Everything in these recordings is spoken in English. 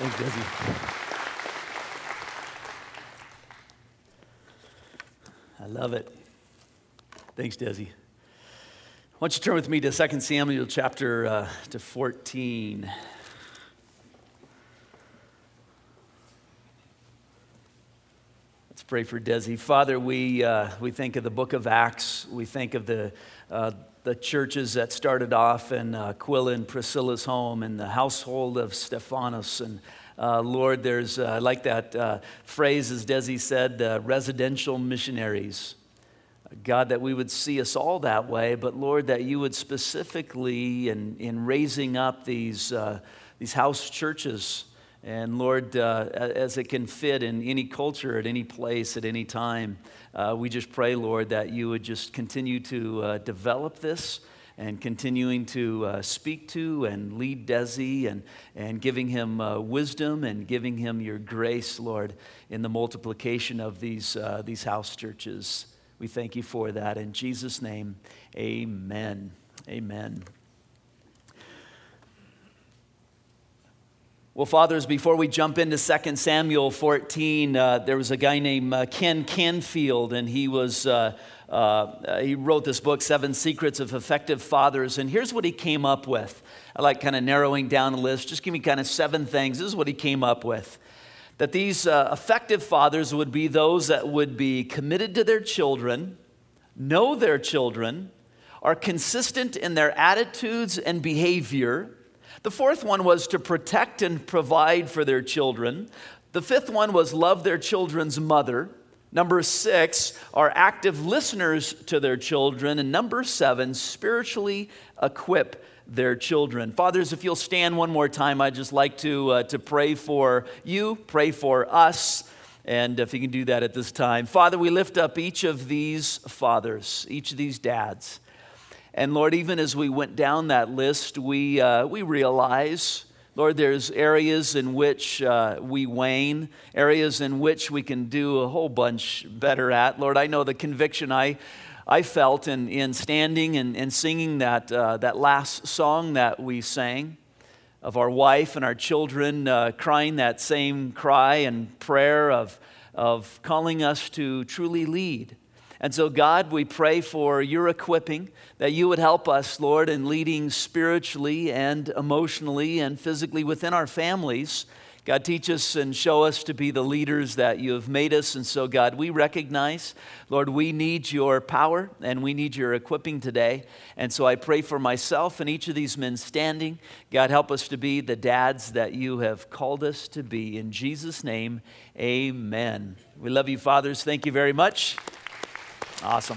Thanks, Desi. I love it. Thanks, Desi. Why don't you turn with me to 2 Samuel chapter 14. Let's pray for Desi. Father, we think of the book of Acts. We think of the churches that started off in Aquila and Priscilla's home and the household of Stephanas. And Lord, there's, I like that phrase, as Desi said, residential missionaries. God, that we would see us all that way, but Lord, that you would specifically in raising up these house churches, and Lord, as it can fit in any culture, at any place, at any time, we just pray, Lord, that you would just continue to develop this and continuing to speak to and lead Desi and giving him wisdom and giving him your grace, Lord, in the multiplication of these house churches. We thank you for that. In Jesus' name, amen. Amen. Well, fathers, before we jump into 2 Samuel 14, there was a guy named Ken Canfield, and he wrote this book, 7 Secrets of Effective Fathers, and here's what he came up with. I like kind of narrowing down a list. Just give me kind of 7 things. This is what he came up with. That these effective fathers would be those that would be committed to their children, know their children, are consistent in their attitudes and behavior. The 4th one was to protect and provide for their children. The 5th one was love their children's mother. Number 6 are active listeners to their children. And number 7, spiritually equip their children. Fathers, if you'll stand one more time, I'd just like to pray for you, pray for us, and if you can do that at this time. Father, we lift up each of these fathers, each of these dads. And Lord, even as we went down that list, we realize, Lord, there's areas in which we wane, areas in which we can do a whole bunch better at. Lord, I know the conviction I felt in standing and singing that last song that we sang of our wife and our children crying that same cry and prayer of calling us to truly lead. And so, God, we pray for your equipping, that you would help us, Lord, in leading spiritually and emotionally and physically within our families. God, teach us and show us to be the leaders that you have made us. And so, God, we recognize, Lord, we need your power and we need your equipping today. And so I pray for myself and each of these men standing. God, help us to be the dads that you have called us to be. In Jesus' name, amen. We love you, fathers. Thank you very much. Awesome.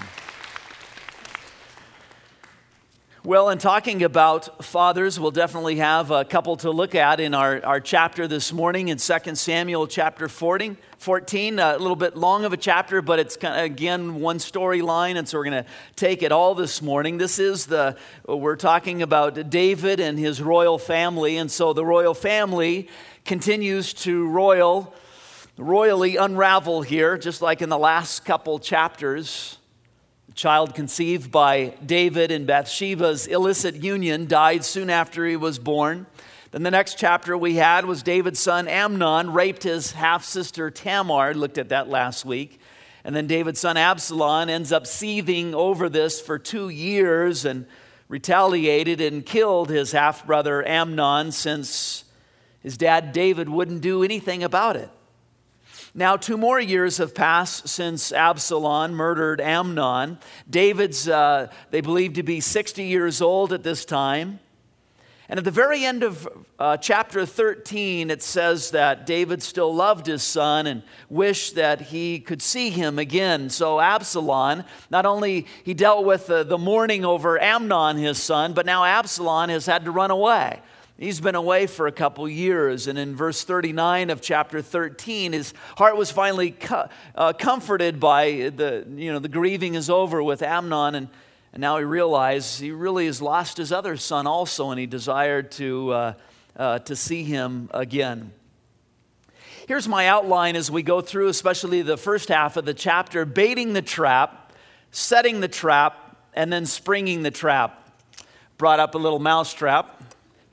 Well, in talking about fathers, we'll definitely have a couple to look at in our chapter this morning in 2 Samuel chapter 14. A little bit long of a chapter, but it's kind of, again, one storyline, and so we're going to take it all this morning. We're talking about David and his royal family, and so the royal family continues to royally unravel here, just like in the last couple chapters. The child conceived by David and Bathsheba's illicit union died soon after he was born. Then the next chapter we had was David's son Amnon raped his half-sister Tamar. Looked at that last week. And then David's son Absalom ends up seething over this for 2 years and retaliated and killed his half-brother Amnon since his dad David wouldn't do anything about it. Now, 2 more years have passed since Absalom murdered Amnon. David's, they believe to be 60 years old at this time. And at the very end of chapter 13, it says that David still loved his son and wished that he could see him again. So Absalom, not only he dealt with the mourning over Amnon, his son, but now Absalom has had to run away. He's been away for a couple years, and in verse 39 of chapter 13, his heart was finally comforted by the grieving is over with Amnon, and now he realized he really has lost his other son also, and he desired to see him again. Here's my outline as we go through, especially the first half of the chapter: baiting the trap, setting the trap, and then springing the trap. Brought up a little mouse trap.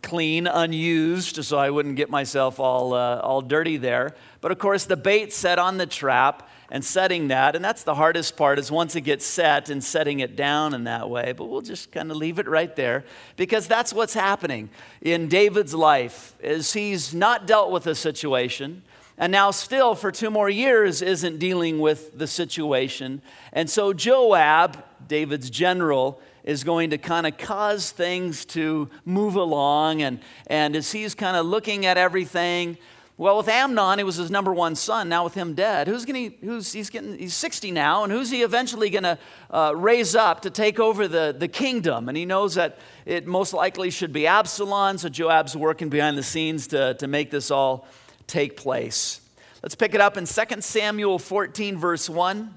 clean, unused, so I wouldn't get myself all dirty there. But of course, the bait set on the trap and setting that, and that's the hardest part, is once it gets set and setting it down in that way. But we'll just kind of leave it right there, because that's what's happening in David's life, is he's not dealt with a situation, and now still for 2 more years isn't dealing with the situation. And so Joab, David's general, is going to kind of cause things to move along, and as he's kind of looking at everything, well, with Amnon, he was his number one son. Now with him dead, he's 60 now, and who's he eventually going to raise up to take over the kingdom? And he knows that it most likely should be Absalom, so Joab's working behind the scenes to make this all take place. Let's pick it up in 2 Samuel 14, verse 1.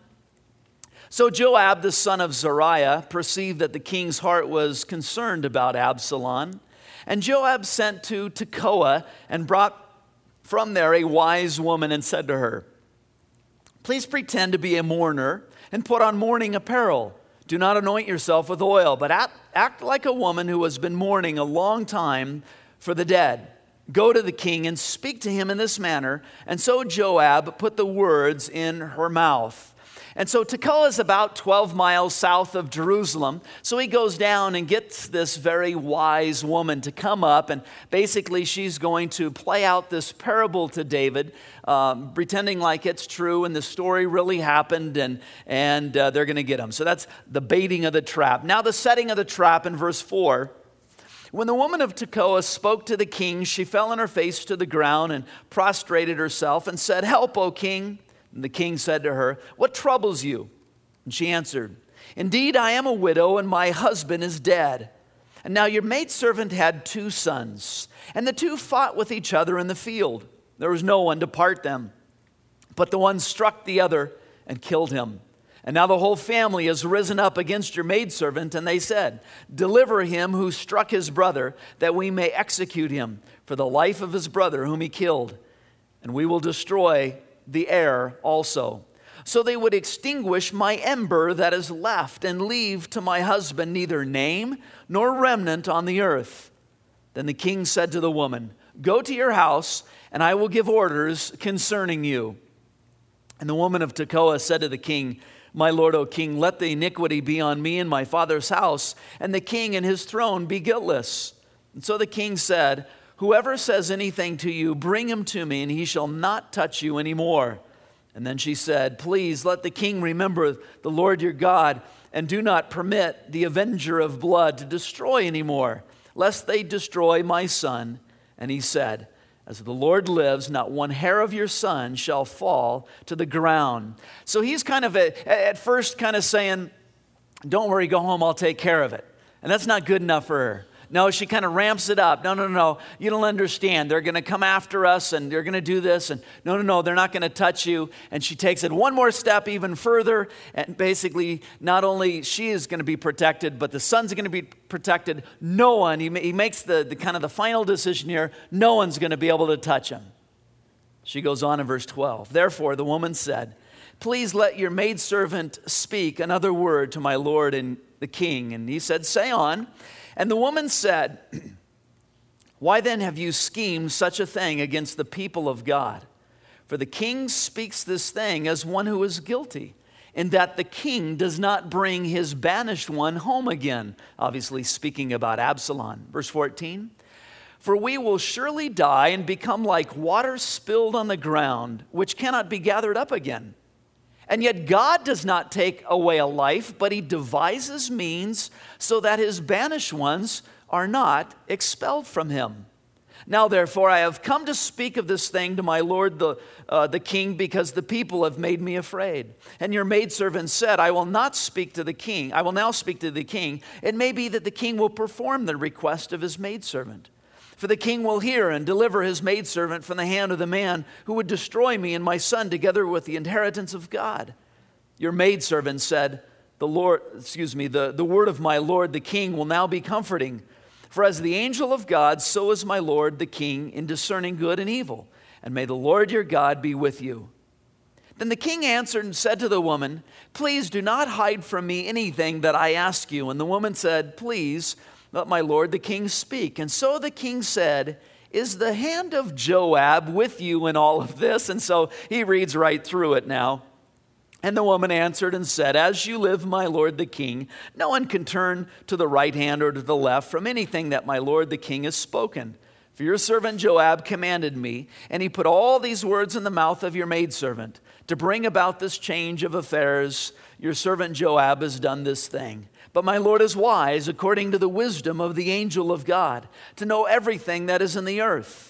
So Joab, the son of Zeruiah, perceived that the king's heart was concerned about Absalom. And Joab sent to Tekoa and brought from there a wise woman and said to her, "Please pretend to be a mourner and put on mourning apparel. Do not anoint yourself with oil, but act like a woman who has been mourning a long time for the dead. Go to the king and speak to him in this manner." And so Joab put the words in her mouth. And so Tekoa is about 12 miles south of Jerusalem. So he goes down and gets this very wise woman to come up. And basically she's going to play out this parable to David, pretending like it's true and the story really happened, and they're going to get him. So that's the baiting of the trap. Now the setting of the trap in verse 4. When the woman of Tekoa spoke to the king, she fell on her face to the ground and prostrated herself and said, "Help, O king." And the king said to her, "What troubles you?" And she answered, "Indeed, I am a widow, and my husband is dead. And now your maidservant had 2 sons, and the 2 fought with each other in the field. There was no one to part them. But the one struck the other and killed him. And now the whole family has risen up against your maidservant, and they said, 'Deliver him who struck his brother, that we may execute him for the life of his brother whom he killed. And we will destroy the heir also. So they would extinguish my ember that is left, and leave to my husband neither name nor remnant on the earth.' Then the king said to the woman, 'Go to your house, and I will give orders concerning you.' And the woman of Tekoa said to the king, 'My lord, O king, let the iniquity be on me and my father's house, and the king and his throne be guiltless.' And so the king said, 'Whoever says anything to you, bring him to me, and he shall not touch you anymore.' And then she said, 'Please let the king remember the Lord your God, and do not permit the avenger of blood to destroy anymore, lest they destroy my son.' And he said, 'As the Lord lives, not one hair of your son shall fall to the ground.'" So he's kind of at first kind of saying, "Don't worry, go home, I'll take care of it." And that's not good enough for her. No, she kind of ramps it up. No, you don't understand. They're going to come after us, and they're going to do this. And no, they're not going to touch you. And she takes it one more step even further. And basically, not only she is going to be protected, but the son's going to be protected. No one, he makes the kind of the final decision here, no one's going to be able to touch him. She goes on in verse 12. "Therefore, the woman said, 'Please let your maidservant speak another word to my lord and the king.' And he said, 'Say on.' And the woman said, 'Why then have you schemed such a thing against the people of God? For the king speaks this thing as one who is guilty, in that the king does not bring his banished one home again.'" Obviously speaking about Absalom. Verse 14. "For we will surely die and become like water spilled on the ground, which cannot be gathered up again. And yet God does not take away a life, but he devises means so that his banished ones are not expelled from him. Now therefore I have come to speak of this thing to my lord the king, because the people have made me afraid. And your maidservant said, I will now speak to the king. It may be that the king will perform the request of his maidservant. For the king will hear and deliver his maidservant from the hand of the man who would destroy me and my son together with the inheritance of God. Your maidservant said, the word of my lord the king will now be comforting. For as the angel of God, so is my lord the king in discerning good and evil. And may the Lord your God be with you.' Then the king answered and said to the woman, 'Please do not hide from me anything that I ask you.' And the woman said, 'Please, Let my lord the king speak. And so the king said, is the hand of Joab with you in all of this? And so he reads right through it now. And the woman answered and said, as you live, my lord the king, no one can turn to the right hand or to the left from anything that my lord the king has spoken. For your servant Joab commanded me, and he put all these words in the mouth of your maidservant to bring about this change of affairs. Your servant Joab has done this thing. But my Lord is wise according to the wisdom of the angel of God to know everything that is in the earth.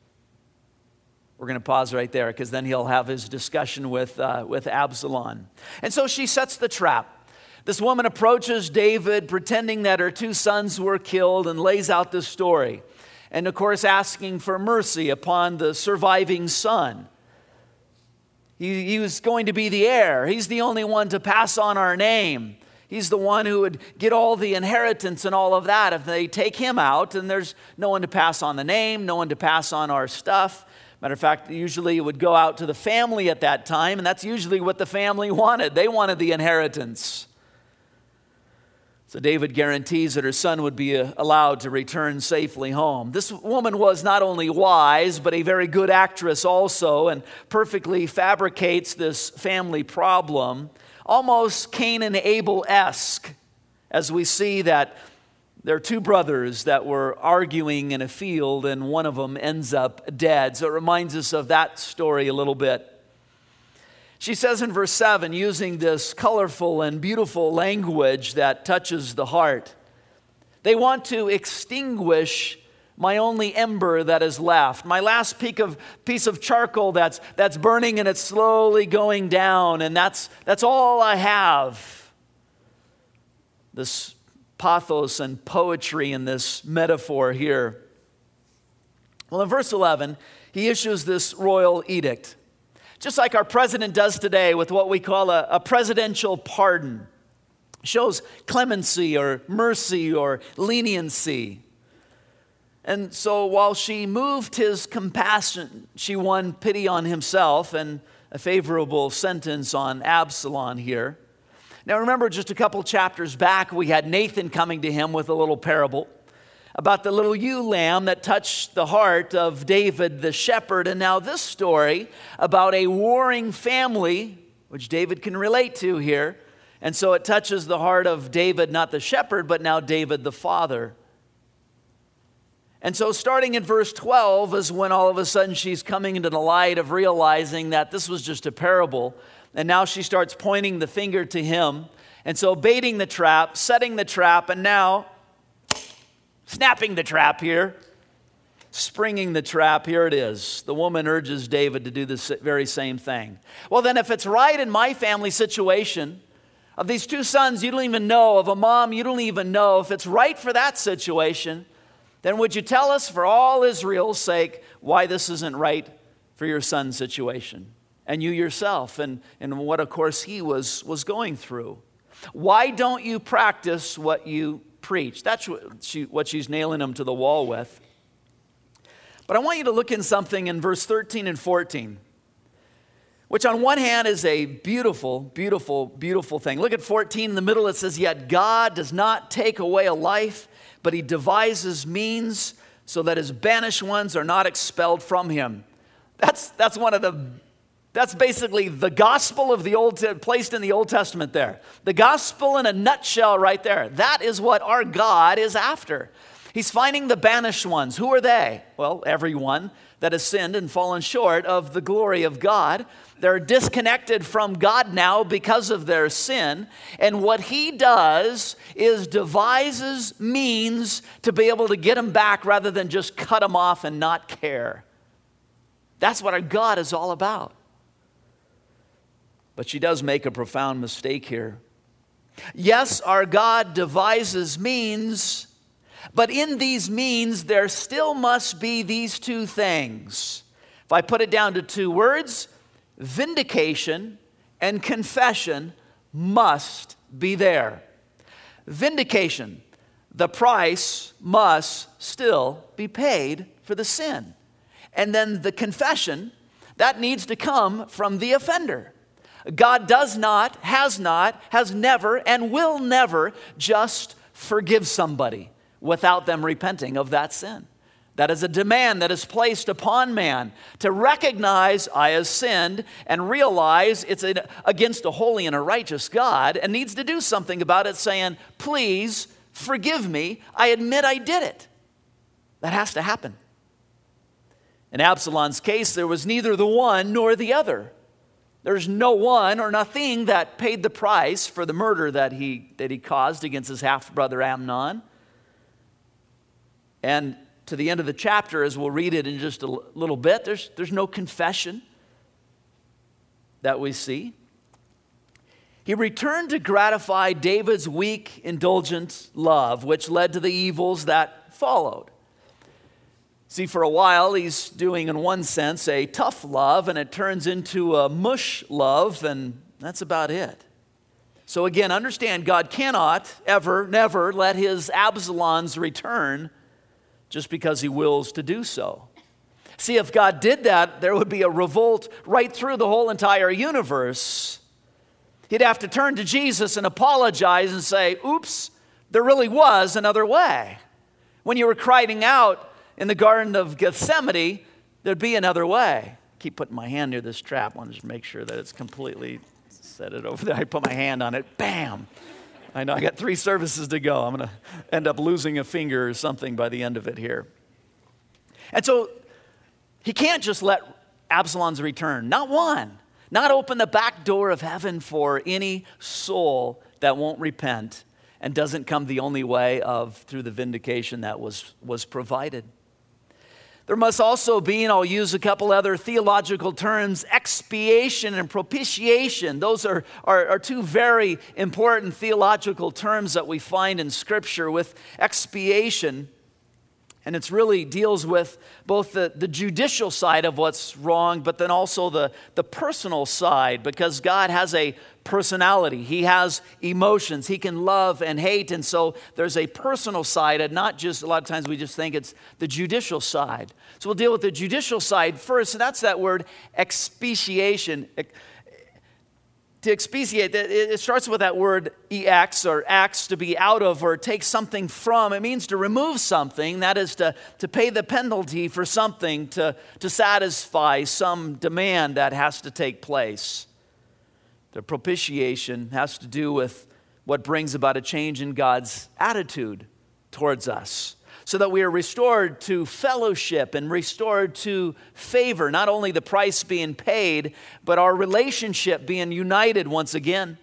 We're going to pause right there because then he'll have his discussion with Absalom. And so she sets the trap. This woman approaches David pretending that her 2 sons were killed and lays out this story. And of course asking for mercy upon the surviving son. He was going to be the heir. He's the only one to pass on our name. He's the one who would get all the inheritance and all of that. If they take him out, then there's no one to pass on the name, no one to pass on our stuff. Matter of fact, usually it would go out to the family at that time, and that's usually what the family wanted. They wanted the inheritance. So David guarantees that her son would be allowed to return safely home. This woman was not only wise, but a very good actress also, and perfectly fabricates this family problem, almost Cain and Abel-esque, as we see that there are 2 brothers that were arguing in a field, and one of them ends up dead. So it reminds us of that story a little bit. She says in verse 7, using this colorful and beautiful language that touches the heart, they want to extinguish my only ember that is left, my last piece of charcoal that's burning and it's slowly going down, and that's all I have. This pathos and poetry in this metaphor here. Well, in verse 11, he issues this royal edict. Just like our president does today with what we call a presidential pardon. Shows clemency or mercy or leniency. And so while she moved his compassion, she won pity on himself and a favorable sentence on Absalom here. Now remember, just a couple chapters back, we had Nathan coming to him with a little parable about the little ewe lamb that touched the heart of David the shepherd. And now this story about a warring family, which David can relate to here. And so it touches the heart of David, not the shepherd, but now David the father. And so starting in verse 12 is when all of a sudden she's coming into the light of realizing that this was just a parable. And now she starts pointing the finger to him. And so baiting the trap, setting the trap, and now snapping the trap here, springing the trap, here it is. The woman urges David to do this very same thing. Well, then if it's right in my family situation, of these 2 sons you don't even know, of a mom you don't even know, if it's right for that situation, then would you tell us for all Israel's sake why this isn't right for your son's situation? And you yourself, and what of course he was going through. Why don't you practice what you preach? That's what she's nailing him to the wall with. But I want you to look in something in verse 13 and 14, which on one hand is a beautiful, beautiful, beautiful thing. Look at 14 in the middle. It says, yet God does not take away a life, but he devises means so that his banished ones are not expelled from him. That's basically the gospel of placed in the Old Testament there. The gospel in a nutshell right there. That is what our God is after. He's finding the banished ones. Who are they? Well, everyone that has sinned and fallen short of the glory of God. They're disconnected from God now because of their sin. And what he does is devises means to be able to get them back rather than just cut them off and not care. That's what our God is all about. But she does make a profound mistake here. Yes, our God devises means, but in these means there still must be these 2 things. If I put it down to 2 words, vindication and confession must be there. Vindication, the price must still be paid for the sin. And then the confession, that needs to come from the offender. God does not, has never, and will never just forgive somebody without them repenting of that sin. That is a demand that is placed upon man to recognize I have sinned and realize it's against a holy and a righteous God and needs to do something about it, saying, please forgive me. I admit I did it. That has to happen. In Absalom's case, there was neither the one nor the other. There's no one or nothing that paid the price for the murder that he caused against his half-brother Amnon. And to the end of the chapter, as we'll read it in just a little bit, there's no confession that we see. He returned to gratify David's weak, indulgent love, which led to the evils that followed. See, for a while, he's doing, in one sense, a tough love, and it turns into a mush love, and that's about it. So again, understand, God cannot ever, never let his Absalons return just because he wills to do so. See, if God did that, there would be a revolt right through the whole entire universe. He'd have to turn to Jesus and apologize and say, oops, there really was another way. When you were crying out in the Garden of Gethsemane, there'd be another way. Keep putting my hand near this trap. I want to just make sure that it's completely set it over there. I put my hand on it, bam. I know I got 3 services to go. I'm going to end up losing a finger or something by the end of it here. And so he can't just let Absalom's return. Not one. Not open the back door of heaven for any soul that won't repent and doesn't come the only way of through the vindication that was provided. There must also be, and I'll use a couple other theological terms, expiation and propitiation. Those are 2 very important theological terms that we find in Scripture. With expiation, and it really deals with both the judicial side of what's wrong, but then also the personal side, because God has a personality. He has emotions. He can love and hate, and so there's a personal side, and not just, a lot of times we just think it's the judicial side. So we'll deal with the judicial side first, and that's that word expiation. To expatiate, it starts with that word ex, or ax, to be out of or take something from. It means to remove something, that is to pay the penalty for something, to satisfy some demand that has to take place. The propitiation has to do with what brings about a change in God's attitude towards us, so that we are restored to fellowship and restored to favor, not only the price being paid, but our relationship being united once again.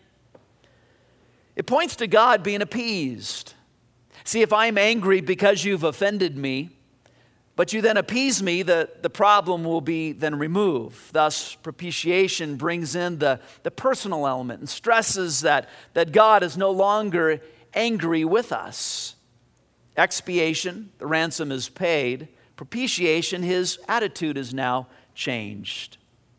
It points to God being appeased. See, if I'm angry because you've offended me, but you then appease me, the problem will be then removed. Thus, propitiation brings in the personal element and stresses that God is no longer angry with us. Expiation, the ransom is paid. Propitiation, his attitude is now changed.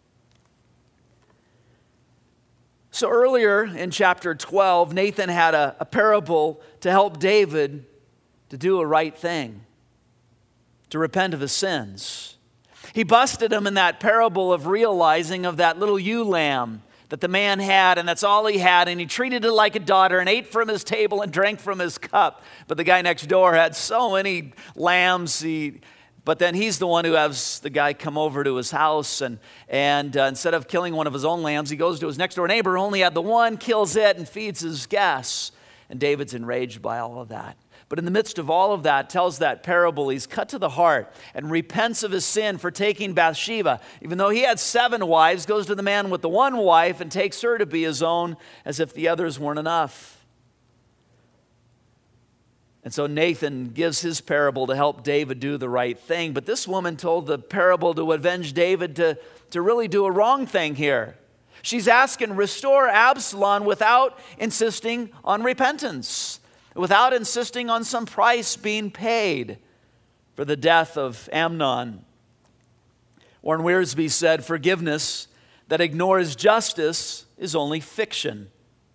So earlier in chapter 12, Nathan had a parable to help David to do a right thing, to repent of his sins. He busted him in that parable of realizing of that little ewe lamb that the man had, and that's all he had, and he treated it like a daughter and ate from his table and drank from his cup. But the guy next door had so many lambs, but then he's the one who has the guy come over to his house, and instead of killing one of his own lambs, he goes to his next door neighbor who only had the one, kills it, and feeds his guests. And David's enraged by all of that. But in the midst of all of that, tells that parable, he's cut to the heart and repents of his sin for taking Bathsheba. Even though he had 7 wives, goes to the man with the one wife and takes her to be his own, as if the others weren't enough. And so Nathan gives his parable to help David do the right thing. But this woman told the parable to avenge David to really do a wrong thing here. She's asking, restore Absalom without insisting on repentance, without insisting on some price being paid for the death of Amnon. Warren Wiersbe said, forgiveness that ignores justice is only fiction.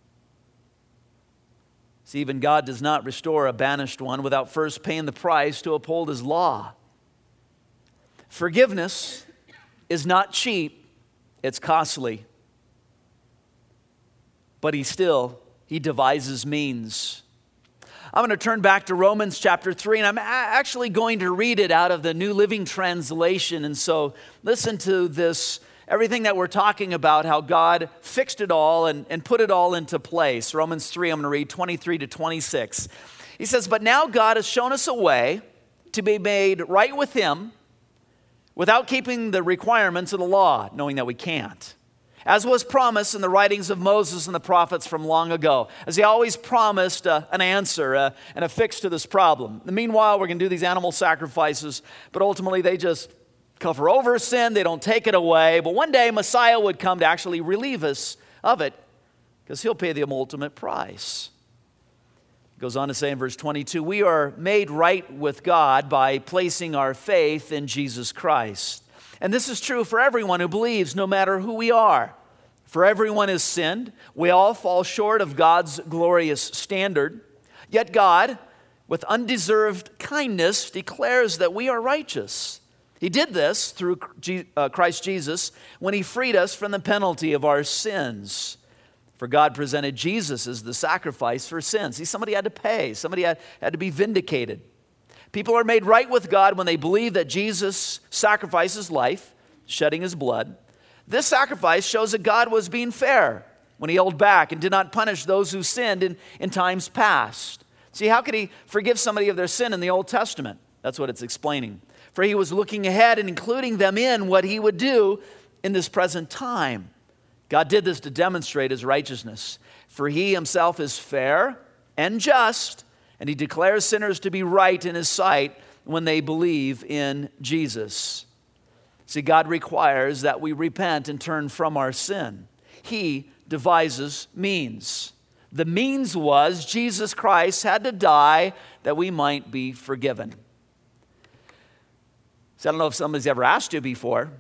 See, even God does not restore a banished one without first paying the price to uphold his law. Forgiveness is not cheap, it's costly. But he devises means. I'm going to turn back to Romans chapter 3, and I'm actually going to read it out of the New Living Translation. And so listen to this, everything that we're talking about, how God fixed it all and put it all into place. Romans 3, I'm going to read 23 to 26. He says, "But now God has shown us a way to be made right with Him without keeping the requirements of the law, knowing that we can't. As was promised in the writings of Moses and the prophets from long ago." As he always promised an answer and a fix to this problem. Meanwhile, we're going to do these animal sacrifices, but ultimately they just cover over sin. They don't take it away. But one day Messiah would come to actually relieve us of it because He'll pay the ultimate price. He goes on to say in verse 22, "We are made right with God by placing our faith in Jesus Christ. And this is true for everyone who believes, no matter who we are. For everyone has sinned. We all fall short of God's glorious standard. Yet God, with undeserved kindness, declares that we are righteous. He did this through Christ Jesus when He freed us from the penalty of our sins. For God presented Jesus as the sacrifice for sins." See, somebody had to pay. Somebody had to be vindicated. People are made right with God when they believe that Jesus sacrificed His life, shedding His blood. This sacrifice shows that God was being fair when He held back and did not punish those who sinned in times past. See, how could He forgive somebody of their sin in the Old Testament? That's what it's explaining. For He was looking ahead and including them in what He would do in this present time. God did this to demonstrate His righteousness. For He Himself is fair and just, and He declares sinners to be right in His sight when they believe in Jesus. See, God requires that we repent and turn from our sin. He devises means. The means was Jesus Christ had to die that we might be forgiven. So I don't know if somebody's ever asked you before.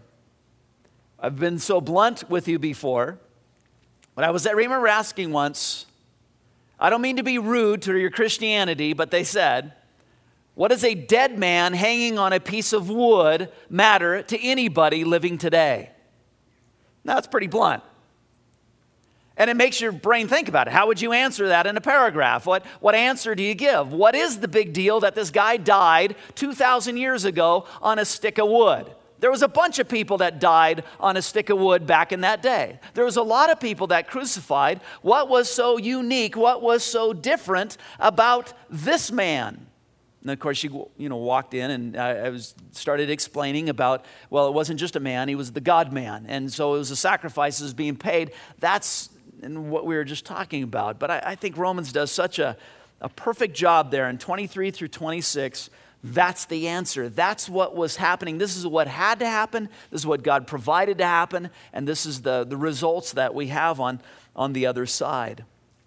I've been so blunt with you before. But I remember asking once, I don't mean to be rude to your Christianity, but they said, "What does a dead man hanging on a piece of wood matter to anybody living today?" Now, that's pretty blunt. And it makes your brain think about it. How would you answer that in a paragraph? What answer do you give? What is the big deal that this guy died 2,000 years ago on a stick of wood? There was a bunch of people that died on a stick of wood back in that day. There was a lot of people that crucified. What was so unique? What was so different about this man? And of course, she walked in, and I started explaining about, well, it wasn't just a man; he was the God-man, and so it was the sacrifices being paid. That's what we were just talking about. But I think Romans does such a perfect job there in 23 through 26. That's the answer. That's what was happening. This is what had to happen. This is what God provided to happen. And this is the results that we have on the other side.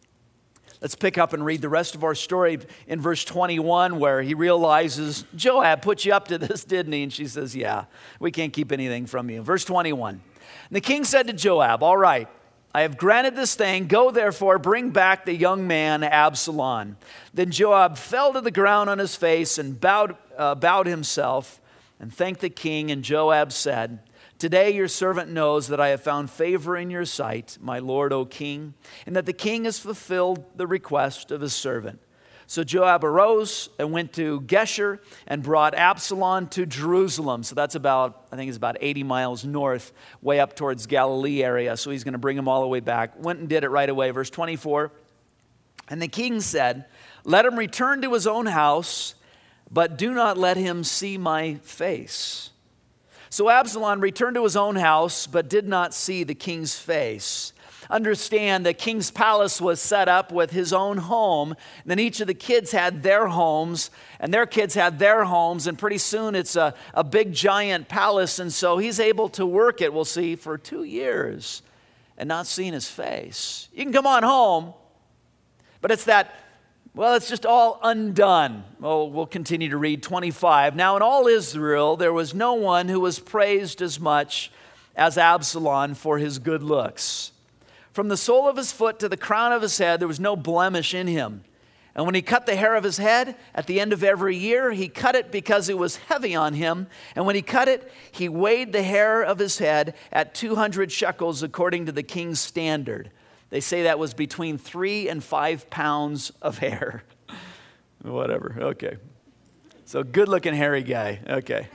Let's pick up and read the rest of our story in verse 21, where he realizes, Joab put you up to this, didn't he? And she says, yeah, we can't keep anything from you. Verse 21, and the king said to Joab, "All right, I have granted this thing. Go therefore, bring back the young man Absalom." Then Joab fell to the ground on his face and bowed himself and thanked the king. And Joab said, "Today your servant knows that I have found favor in your sight, my lord, O king, and that the king has fulfilled the request of his servant." So Joab arose and went to Geshur and brought Absalom to Jerusalem. So that's about 80 miles north, way up towards Galilee area. So he's going to bring him all the way back. Went and did it right away. Verse 24, and the king said, "Let him return to his own house, but do not let him see my face." So Absalom returned to his own house, but did not see the king's face. Understand, the king's palace was set up with his own home. And then each of the kids had their homes, and their kids had their homes. And pretty soon it's a big, giant palace. And so he's able to work it, we'll see, for 2 years and not seeing his face. You can come on home, but it's just all undone. Oh, we'll continue to read 25. Now in all Israel, there was no one who was praised as much as Absalom for his good looks. From the sole of his foot to the crown of his head, there was no blemish in him. And when he cut the hair of his head at the end of every year, he cut it because it was heavy on him. And when he cut it, he weighed the hair of his head at 200 shekels according to the king's standard. They say that was between 3 and 5 pounds of hair. Whatever, okay. So good-looking hairy guy, okay.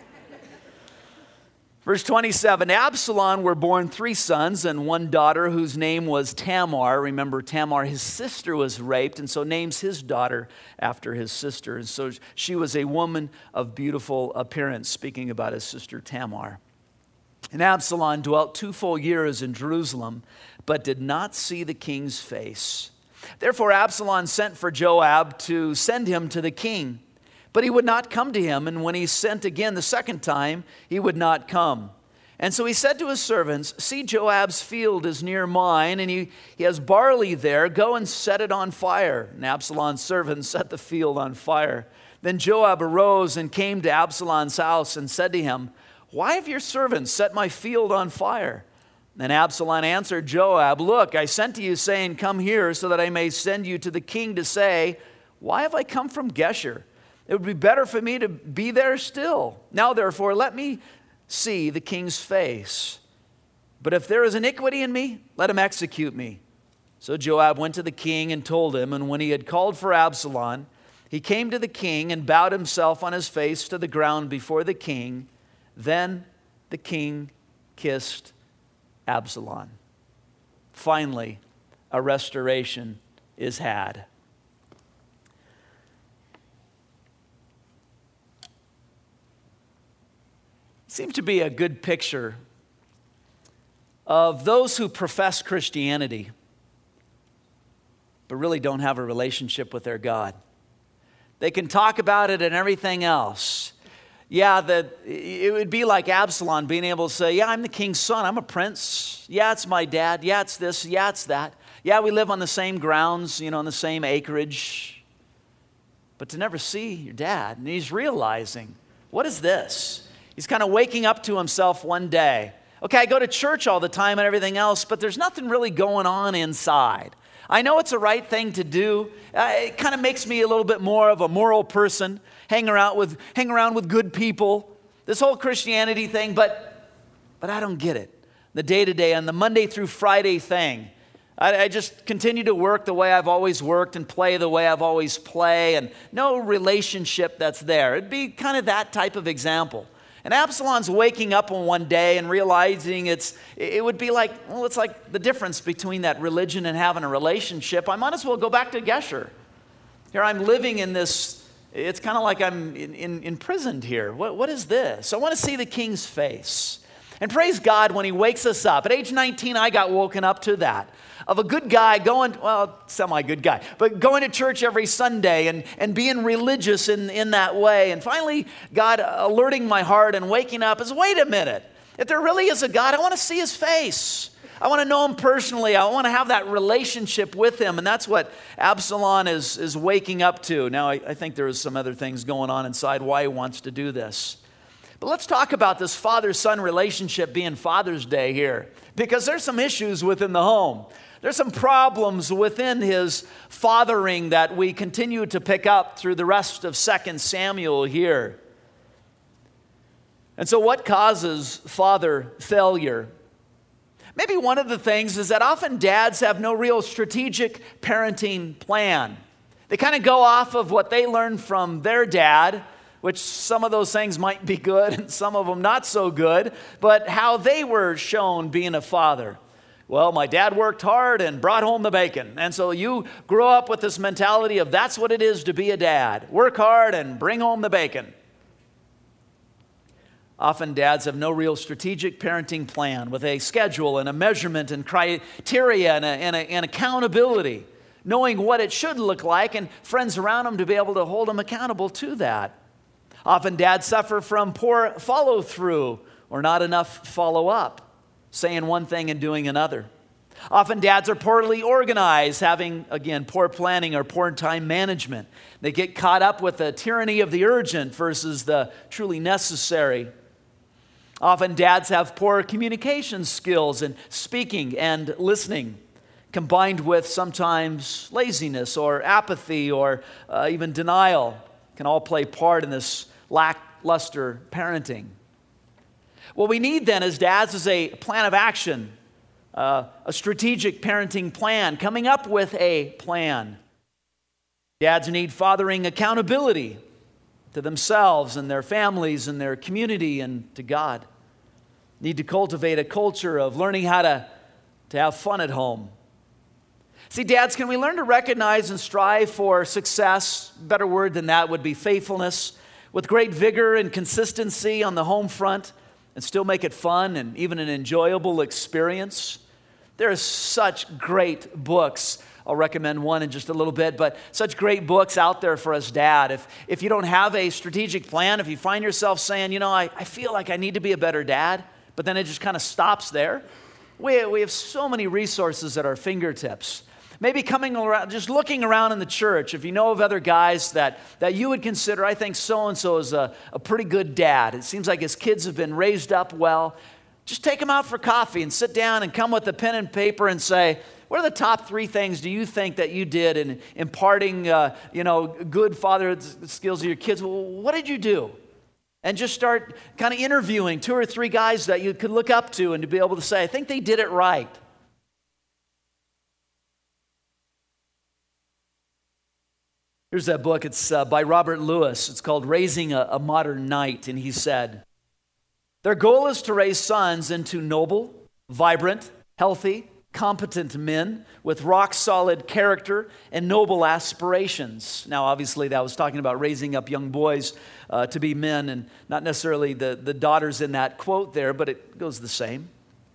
Verse 27, Absalom were born 3 sons and 1 daughter whose name was Tamar. Remember, Tamar, his sister, was raped, and so names his daughter after his sister. And so she was a woman of beautiful appearance, speaking about his sister Tamar. And Absalom dwelt 2 full years in Jerusalem, but did not see the king's face. Therefore Absalom sent for Joab to send him to the king. But he would not come to him, and when he sent again the second time, he would not come. And so he said to his servants, see, Joab's field is near mine, and he has barley there. Go and set it on fire. And Absalom's servants set the field on fire. Then Joab arose and came to Absalom's house and said to him, why have your servants set my field on fire? And Absalom answered Joab, look, I sent to you saying, come here so that I may send you to the king to say, why have I come from Geshur? It would be better for me to be there still. Now, therefore, let me see the king's face. But if there is iniquity in me, let him execute me. So Joab went to the king and told him, and when he had called for Absalom, he came to the king and bowed himself on his face to the ground before the king. Then the king kissed Absalom. Finally, a restoration is had. Seems to be a good picture of those who profess Christianity but really don't have a relationship with their God. They can talk about it and everything else. Yeah, it would be like Absalom being able to say, yeah, I'm the king's son, I'm a prince. Yeah, it's my dad. Yeah, it's this. Yeah, it's that. Yeah, we live on the same grounds, on the same acreage. But to never see your dad, and he's realizing, what is this? He's kind of waking up to himself one day. Okay, I go to church all the time and everything else, but there's nothing really going on inside. I know it's the right thing to do. It kind of makes me a little bit more of a moral person, hang around with good people, this whole Christianity thing, but I don't get it. The day-to-day and the Monday through Friday thing. I just continue to work the way I've always worked and play the way I've always played, and no relationship that's there. It'd be kind of that type of example. And Absalom's waking up on one day and realizing it would be like, well, it's like the difference between that religion and having a relationship. I might as well go back to Geshur. Here I'm living in this, it's kind of like I'm imprisoned here. What is this? I want to see the king's face. And praise God when he wakes us up. At age 19, I got woken up to that. Of a good guy semi-good guy, but going to church every Sunday and being religious in that way. And finally, God alerting my heart and waking up is, wait a minute. If there really is a God, I want to see his face. I want to know him personally. I want to have that relationship with him. And that's what Absalom is waking up to. Now, I think there's some other things going on inside why he wants to do this. But let's talk about this father-son relationship being Father's Day here, because there's some issues within the home. There's some problems within his fathering that we continue to pick up through the rest of 2 Samuel here. And so what causes father failure? Maybe one of the things is that often dads have no real strategic parenting plan. They kind of go off of what they learned from their dad, which some of those things might be good and some of them not so good, but how they were shown being a father. Well, my dad worked hard and brought home the bacon. And so you grow up with this mentality of that's what it is to be a dad. Work hard and bring home the bacon. Often dads have no real strategic parenting plan with a schedule and a measurement and criteria and accountability, knowing what it should look like and friends around them to be able to hold them accountable to that. Often dads suffer from poor follow-through or not enough follow-up. Saying one thing and doing another. Often dads are poorly organized, having, again, poor planning or poor time management. They get caught up with the tyranny of the urgent versus the truly necessary. Often dads have poor communication skills in speaking and listening, combined with sometimes laziness or apathy or even denial, can all play part in this lackluster parenting. What we need then as dads is a plan of action, a strategic parenting plan, coming up with a plan. Dads need fathering accountability to themselves and their families and their community and to God. Need to cultivate a culture of learning how to have fun at home. See, dads, can we learn to recognize and strive for success? A better word than that would be faithfulness, with great vigor and consistency on the home front, and still make it fun and even an enjoyable experience? There are such great books. I'll recommend one in just a little bit, but such great books out there for us, Dad. If you don't have a strategic plan, if you find yourself saying, I feel like I need to be a better dad, but then it just kind of stops there, we have so many resources at our fingertips. Maybe coming around, just looking around in the church, if you know of other guys that you would consider, I think so-and-so is a pretty good dad. It seems like his kids have been raised up well. Just take them out for coffee and sit down and come with a pen and paper and say, what are the top 3 things do you think that you did in imparting, good father skills to your kids? Well, what did you do? And just start kind of interviewing 2 or 3 guys that you could look up to and to be able to say, I think they did it right. Here's that book. It's by Robert Lewis. It's called Raising a Modern Knight. And he said, their goal is to raise sons into noble, vibrant, healthy, competent men with rock-solid character and noble aspirations. Now, obviously, that was talking about raising up young boys to be men, and not necessarily the daughters in that quote there, but it goes the same.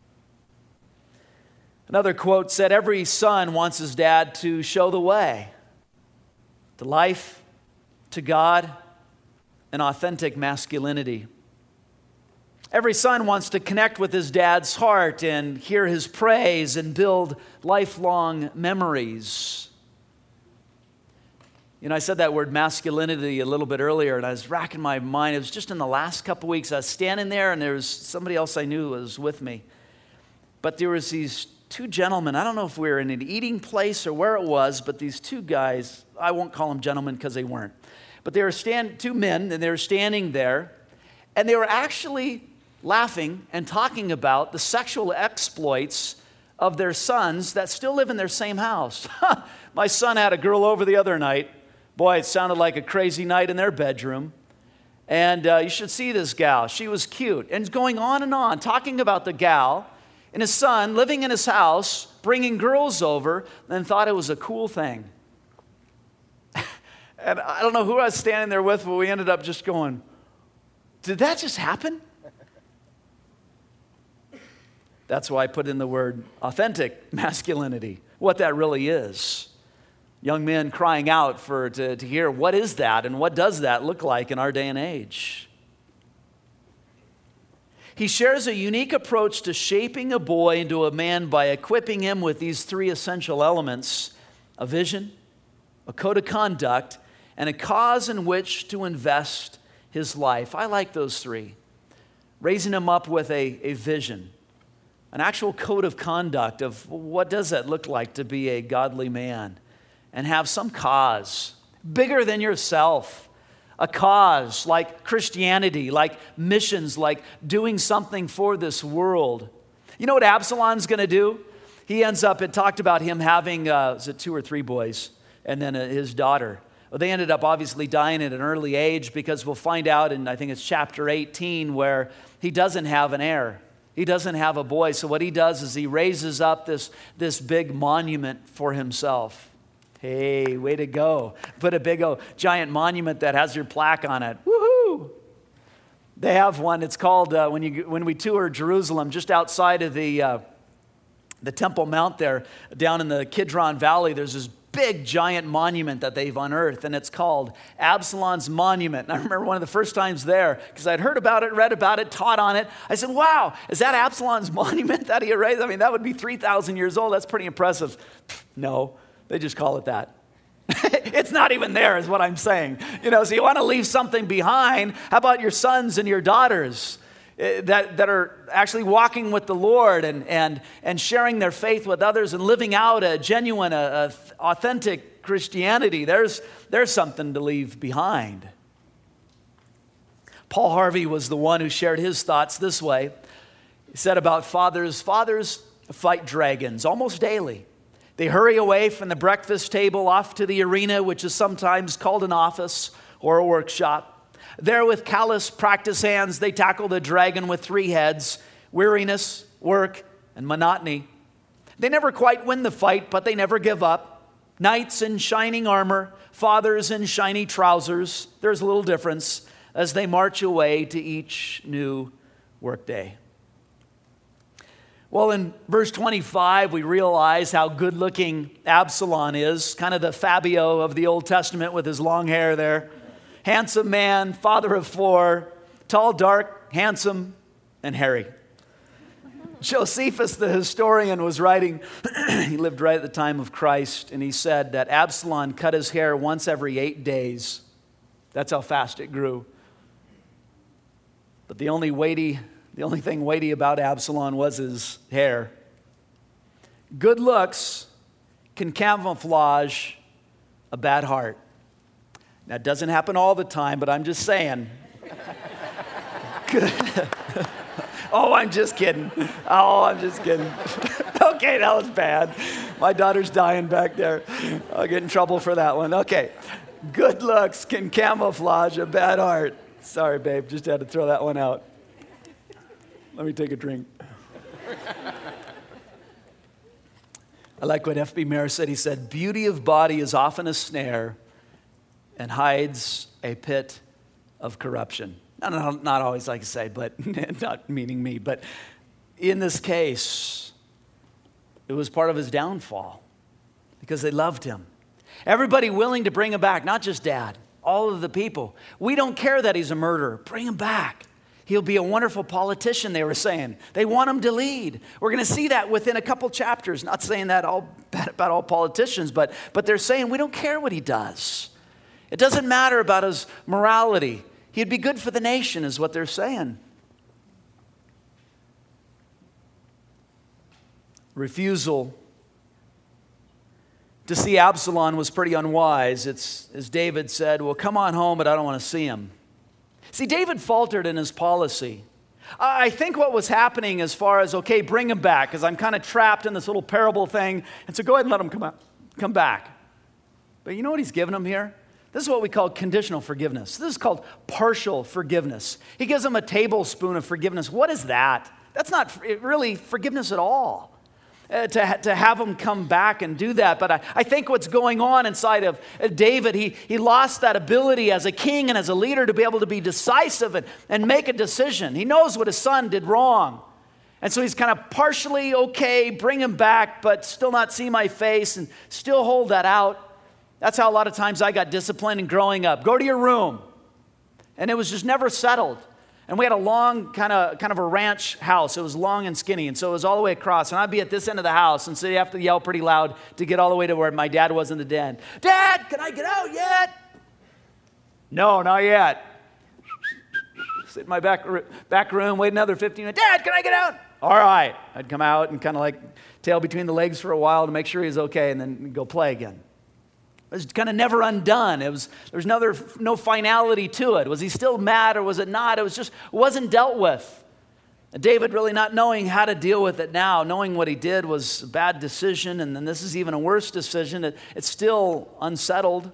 Another quote said, every son wants his dad to show the way to life, to God, and authentic masculinity. Every son wants to connect with his dad's heart and hear his praise and build lifelong memories. I said that word masculinity a little bit earlier, and I was racking my mind. It was just in the last couple weeks. I was standing there, and there was somebody else I knew was with me. But there was these 2 gentlemen. I don't know if we were in an eating place or where it was, but these 2 guys, I won't call them gentlemen because they weren't. But they were 2 men, and they were standing there, and they were actually laughing and talking about the sexual exploits of their sons that still live in their same house. My son had a girl over the other night. Boy, it sounded like a crazy night in their bedroom. And you should see this gal. She was cute. And going on, talking about the gal and his son living in his house, bringing girls over, and thought it was a cool thing. And I don't know who I was standing there with, but we ended up just going, did that just happen? That's why I put in the word authentic masculinity, what that really is. Young men crying out to hear what is that and what does that look like in our day and age. He shares a unique approach to shaping a boy into a man by equipping him with these 3 essential elements: a vision, a code of conduct, and a cause in which to invest his life. I like those 3. Raising him up with a vision. An actual code of conduct of what does that look like to be a godly man, and have some cause bigger than yourself. A cause like Christianity, like missions, like doing something for this world. You know what Absalom's going to do? He ends up, it talked about him having, 2 or 3 boys, and then his daughter. Well, they ended up obviously dying at an early age, because we'll find out in, I think it's chapter 18, where he doesn't have an heir. He doesn't have a boy, so what he does is he raises up this big monument for himself. Hey, way to go. Put a big giant monument that has your plaque on it. Woohoo! They have one. It's called, when we tour Jerusalem, just outside of the Temple Mount there, down in the Kidron Valley, there's this big giant monument that they've unearthed, and it's called Absalom's Monument. And I remember one of the first times there, because I'd heard about it, read about it, taught on it. I said, wow, is that Absalom's monument that he erased? I mean, that would be 3,000 years old. That's pretty impressive. No, they just call it that. It's not even there, is what I'm saying. So you want to leave something behind. How about your sons and your daughters that are actually walking with the Lord and sharing their faith with others and living out a genuine, authentic Christianity? There's something to leave behind. Paul Harvey was the one who shared his thoughts this way. He said about fathers fight dragons almost daily. They hurry away from the breakfast table off to the arena, which is sometimes called an office or a workshop. There, with callous practice hands, they tackle the dragon with 3 heads: weariness, work, and monotony. They never quite win the fight, but they never give up. Knights in shining armor, fathers in shiny trousers. There's a little difference as they march away to each new workday. Well, in verse 25, we realize how good-looking Absalom is, kind of the Fabio of the Old Testament with his long hair there. Handsome man, father of 4, tall, dark, handsome, and hairy. Josephus, the historian, was writing, he lived right at the time of Christ, and he said that Absalom cut his hair once every 8 days. That's how fast it grew. But the only thing weighty about Absalom was his hair. Good looks can camouflage a bad heart. Now, it doesn't happen all the time, but I'm just saying. Oh, I'm just kidding. Okay, that was bad. My daughter's dying back there. I'll get in trouble for that one. Okay. Good looks can camouflage a bad heart. Sorry, babe. Just had to throw that one out. Let me take a drink. I like what F.B. Meyer said. He said, beauty of body is often a snare and hides a pit of corruption. Not always, like I say, but not meaning me. But in this case, it was part of his downfall because they loved him. Everybody willing to bring him back, not just Dad, all of the people. We don't care that he's a murderer. Bring him back. He'll be a wonderful politician, they were saying. They want him to lead. We're going to see that within a couple chapters. Not saying that all bad about all politicians, but they're saying we don't care what he does. It doesn't matter about his morality. He'd be good for the nation, is what they're saying. Refusal to see Absalom was pretty unwise. It's, as David said, well, come on home, but I don't want to see him. See, David faltered in his policy. I think what was happening as far as, okay, bring him back, because I'm kind of trapped in this little parable thing, and so go ahead and let him come back. But you know what he's given him here? This is what we call conditional forgiveness. This is called partial forgiveness. He gives him a tablespoon of forgiveness. What is that? That's not really forgiveness at all. To have him come back and do that. But I think what's going on inside of David, he lost that ability as a king and as a leader to be able to be decisive and make a decision. He knows what his son did wrong. And so he's kind of partially okay, bring him back, but still not see my face and still hold that out. That's how a lot of times I got disciplined in growing up. Go to your room. And it was just never settled. And we had a long kind of a ranch house. It was long and skinny, and so it was all the way across. And I'd be at this end of the house, and so you have to yell pretty loud to get all the way to where my dad was in the den. Dad, can I get out yet? No, not yet. Sit in my back room, wait another 15 minutes. Dad, can I get out? All right. I'd come out and kind of like tail between the legs for a while to make sure he's okay, and then go play again. It was kind of never undone. There was no finality to it. Was he still mad or was it not? It wasn't dealt with. And David really not knowing how to deal with it now, knowing what he did was a bad decision, and then this is even a worse decision. It's still unsettled.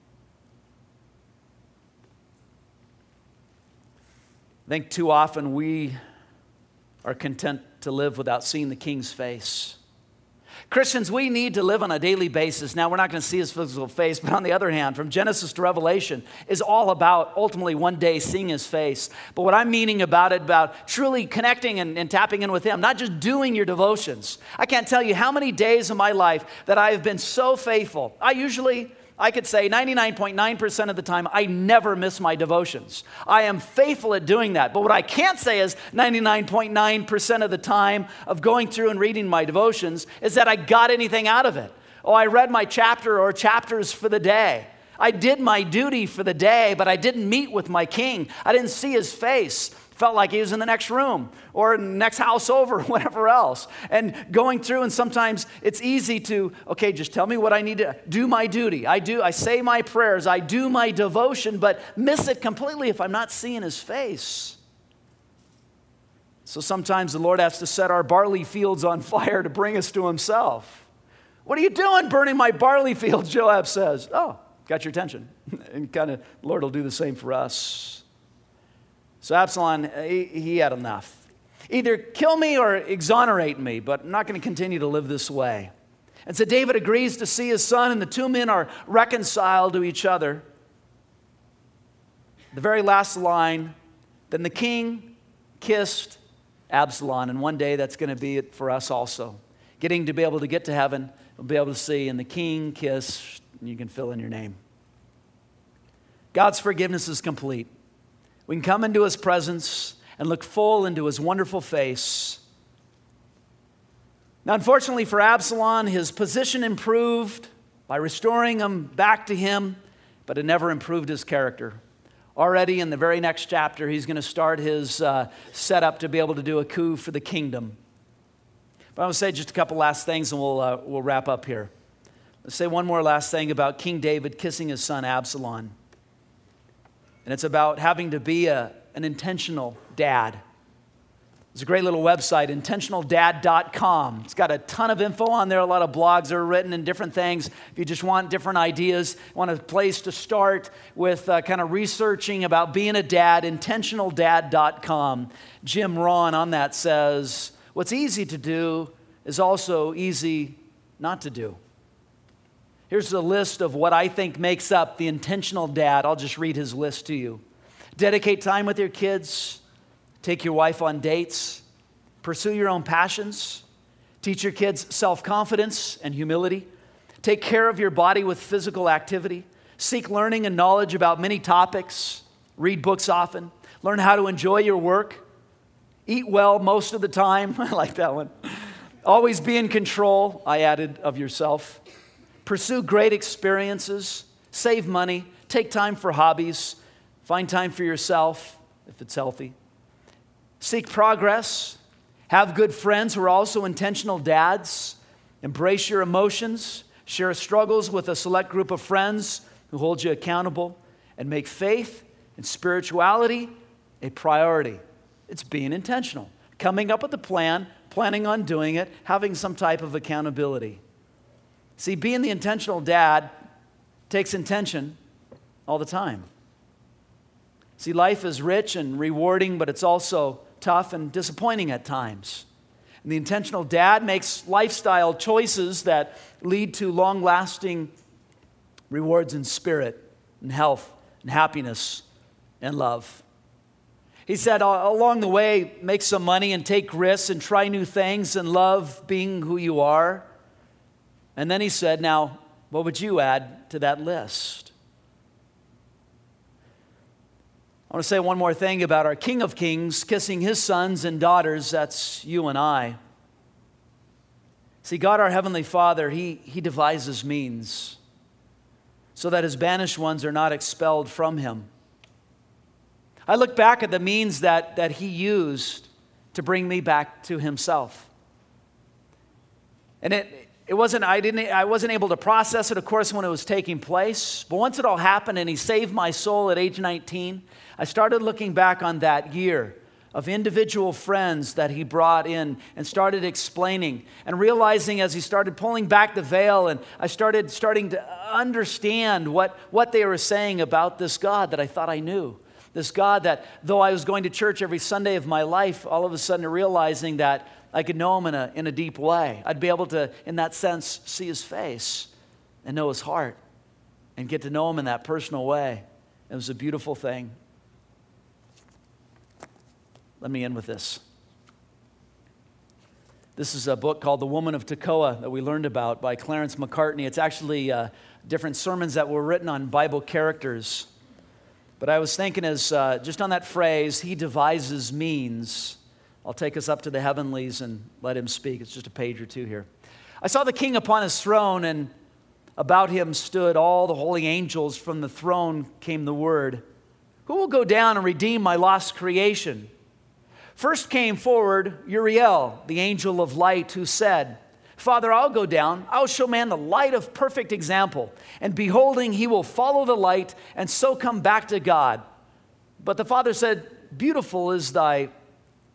I think too often we are content to live without seeing the King's face. Christians, we need to live on a daily basis. Now, we're not going to see his physical face, but on the other hand, from Genesis to Revelation is all about ultimately one day seeing his face. But what I'm meaning about truly connecting and tapping in with him, not just doing your devotions. I can't tell you how many days of my life that I have been so faithful. I could say 99.9% of the time, I never miss my devotions. I am faithful at doing that. But what I can't say is 99.9% of the time of going through and reading my devotions is that I got anything out of it. Oh, I read my chapter or chapters for the day. I did my duty for the day, but I didn't meet with my King. I didn't see his face. Felt like he was in the next room or in the next house over, whatever else. And going through, and sometimes it's easy to, okay, just tell me what I need to do my duty. I say my prayers, I do my devotion, but miss it completely if I'm not seeing his face. So sometimes the Lord has to set our barley fields on fire to bring us to himself. What are you doing burning my barley field? Joab says. Oh, got your attention. And kind of, Lord will do the same for us. So Absalom, he had enough. Either kill me or exonerate me, but I'm not going to continue to live this way. And so David agrees to see his son, and the two men are reconciled to each other. The very last line, then the king kissed Absalom, and one day that's going to be it for us also. Getting to be able to get to heaven, we'll be able to see, and the king kissed, and you can fill in your name. God's forgiveness is complete. We can come into his presence and look full into his wonderful face. Now, unfortunately for Absalom, his position improved by restoring him back to him, but it never improved his character. Already in the very next chapter, he's going to start his setup to be able to do a coup for the kingdom. But I want to say just a couple last things and we'll wrap up here. Let's say one more last thing about King David kissing his son Absalom. And it's about having to be an intentional dad. There's a great little website, intentionaldad.com. It's got a ton of info on there, a lot of blogs are written and different things. If you just want different ideas, want a place to start with kind of researching about being a dad, intentionaldad.com. Jim Rohn on that says, what's easy to do is also easy not to do. Here's a list of what I think makes up the intentional dad. I'll just read his list to you. Dedicate time with your kids. Take your wife on dates. Pursue your own passions. Teach your kids self-confidence and humility. Take care of your body with physical activity. Seek learning and knowledge about many topics. Read books often. Learn how to enjoy your work. Eat well most of the time. I like that one. Always be in control, I added, of yourself. Pursue great experiences. Save money. Take time for hobbies. Find time for yourself, if it's healthy. Seek progress. Have good friends who are also intentional dads. Embrace your emotions. Share struggles with a select group of friends who hold you accountable. And make faith and spirituality a priority. It's being intentional. Coming up with a plan, planning on doing it, having some type of accountability. See, being the intentional dad takes intention all the time. See, life is rich and rewarding, but it's also tough and disappointing at times. And the intentional dad makes lifestyle choices that lead to long-lasting rewards in spirit and health and happiness and love. He said, along the way, make some money and take risks and try new things and love being who you are. And then he said, now, what would you add to that list? I want to say one more thing about our King of Kings kissing his sons and daughters. That's you and I. See, God, our Heavenly Father, He devises means so that His banished ones are not expelled from Him. I look back at the means that He used to bring me back to Himself. And I wasn't able to process it, of course, when it was taking place. But once it all happened and He saved my soul at age 19, I started looking back on that year of individual friends that He brought in and started explaining and realizing as He started pulling back the veil and I starting to understand what they were saying about this God that I thought I knew. This God that, though I was going to church every Sunday of my life, all of a sudden realizing that I could know Him in a deep way. I'd be able to, in that sense, see His face and know His heart and get to know Him in that personal way. It was a beautiful thing. Let me end with this. This is a book called The Woman of Tekoa that we learned about by Clarence McCartney. It's actually different sermons that were written on Bible characters. But I was thinking just on that phrase, He devises means. I'll take us up to the heavenlies and let Him speak. It's just a page or two here. I saw the King upon His throne, and about Him stood all the holy angels. From the throne came the word, who will go down and redeem my lost creation? First came forward Uriel, the angel of light, who said, Father, I'll go down. I'll show man the light of perfect example. And beholding, he will follow the light and so come back to God. But the Father said, beautiful is thy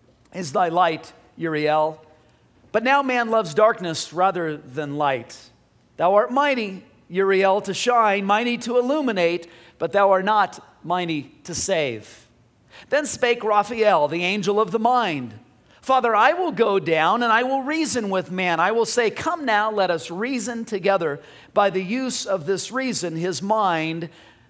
light, Uriel. But now man loves darkness rather than light Thou art mighty, Uriel, to shine, mighty to illuminate, but thou art not mighty to save. Then spake Raphael, the angel of the mind, Father, I will go down and I will reason with man. I will say, come now, let us reason together. By the use of this reason, his mind,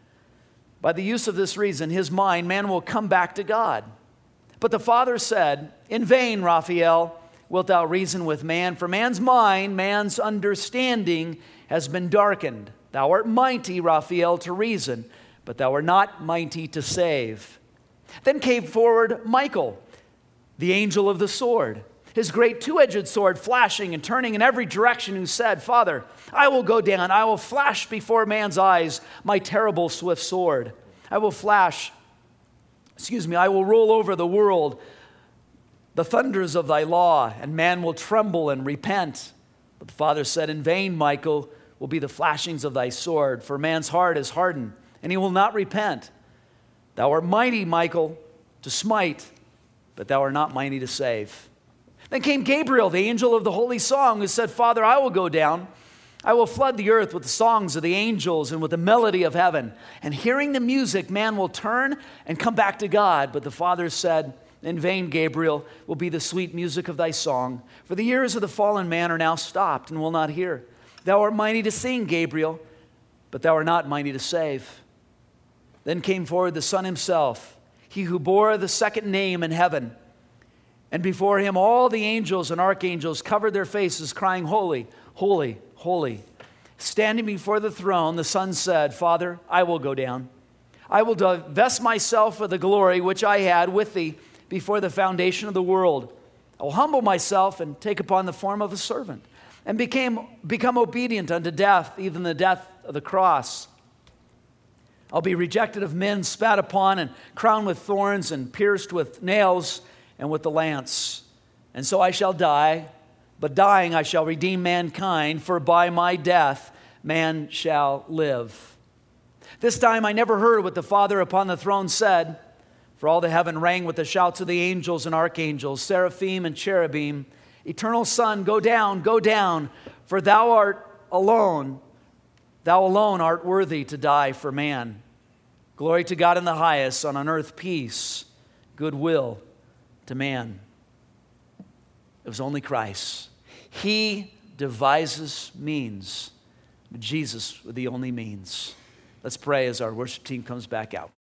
man will come back to God. But the Father said, in vain, Raphael, wilt thou reason with man? For man's mind, man's understanding has been darkened. Thou art mighty, Raphael, to reason, but thou art not mighty to save. Then came forward Michael, the angel of the sword, his great two-edged sword flashing and turning in every direction, who said, Father, I will go down, I will flash before man's eyes my terrible swift sword. I will roll over the world the thunders of thy law, and man will tremble and repent. But the Father said, in vain, Michael, will be the flashings of thy sword, for man's heart is hardened, and he will not repent. Thou art mighty, Michael, to smite, but thou art not mighty to save. Then came Gabriel, the angel of the holy song, who said, Father, I will go down. I will flood the earth with the songs of the angels and with the melody of heaven. And hearing the music, man will turn and come back to God. But the Father said, in vain, Gabriel, will be the sweet music of thy song. For the ears of the fallen man are now stopped and will not hear. Thou art mighty to sing, Gabriel, but thou art not mighty to save. Then came forward the Son himself, he who bore the second name in heaven. And before him all the angels and archangels covered their faces, crying, Holy, holy, holy. Standing before the throne, the Son said, Father, I will go down. I will divest myself of the glory which I had with thee before the foundation of the world. I will humble myself and take upon the form of a servant, and become obedient unto death, even the death of the cross. I'll be rejected of men, spat upon, and crowned with thorns, and pierced with nails and with the lance. And so I shall die, but dying I shall redeem mankind, for by my death man shall live. This time I never heard what the Father upon the throne said, for all the heaven rang with the shouts of the angels and archangels, seraphim and cherubim, Eternal Son, go down, for thou alone art worthy to die for man. Glory to God in the highest, and on earth peace, goodwill to man. It was only Christ. He devises means, but Jesus was the only means. Let's pray as our worship team comes back out.